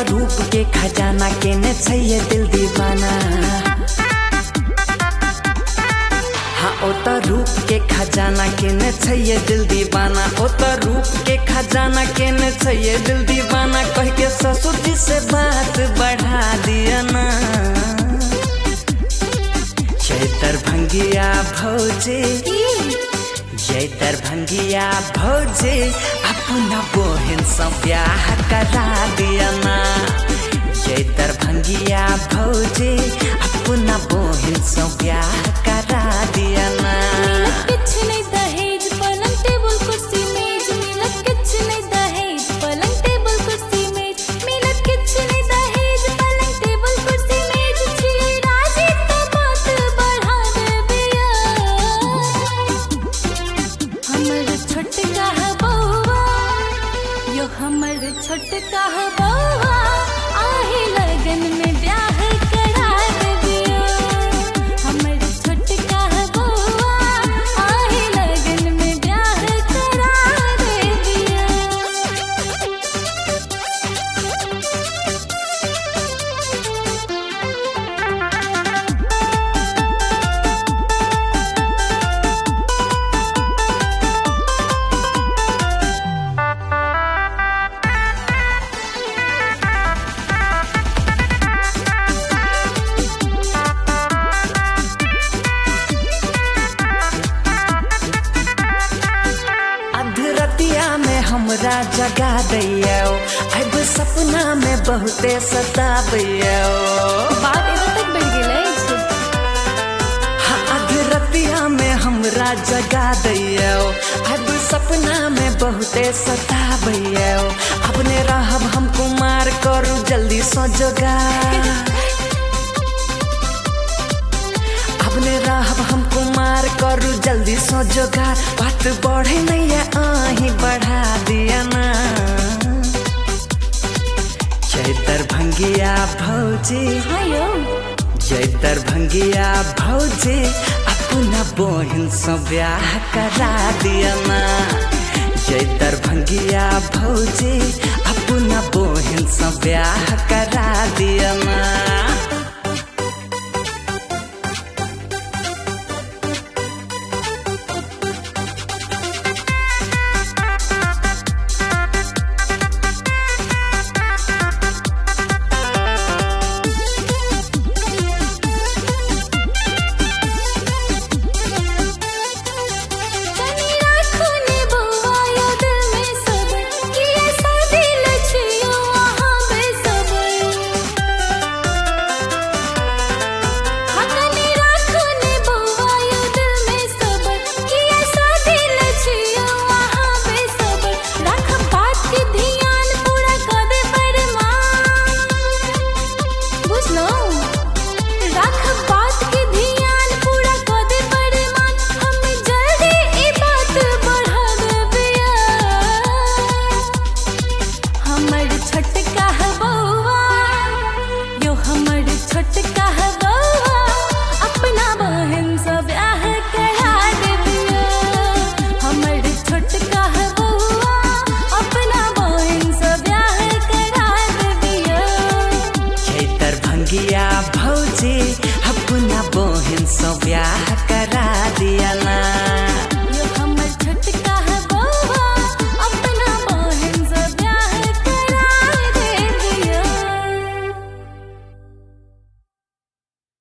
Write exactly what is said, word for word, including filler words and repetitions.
रूप के खजाना केने छैये दिल दीवाना। हाँ ओ तो रूप के खजाना केने छैये दिल दीवाना। ओ तो रूप के खजाना केने छैये दिल दीवाना। कह के ससुर जी से बात बढ़ा दिया ना। जय दरभंगिया भौजी, जय दरभंगिया भौजी, अपना बहन से ब्याह करा दिया ना। जय दरभंगिया भौजी, अपना बहन से ब्याह करा दिया ना। मिलत किछ नहीं दहेज, पलंग टेबल कुर्सी मेज। मिलत किछ नहीं दहेज, पलंग टेबल कुर्सी मेज। मिलत किछ नहीं दहेज, पलंग टेबल कुर्सी मेज। छिए राजी तो बात बढ़ा देबिया। हमर छोटका है बउआ, यो हमर छोटका है बउआ, आही लगन में ब्याह करा देबिया। हमर छोटका है बउआ, आही लगन में ब्याह करा देबिया। अधरतिया में हमरा जगा दैयो, अब सपना में बहुते सताबैयो। बात एतऽ तक बढ़ गेलै छै। हाँ अधरतिया में हमरा जगा दैयो, अब सपना में बहुते सताबैयो। अपने रहब हम कुमार, करू जल्दी सो जोगार। अपने रहब हम कुमार, करू जल्दी सो जोगार। बात बढ़े नहीं है आही बढ़ा दिया ना। जय दरभंगिया भौजी, हाँ यौ, जय दरभंगिया भौजी, अपना बहन से ब्याह करा दिया ना। जय दरभंगिया भौजी, अपना बहन से ब्याह करा दिया ना।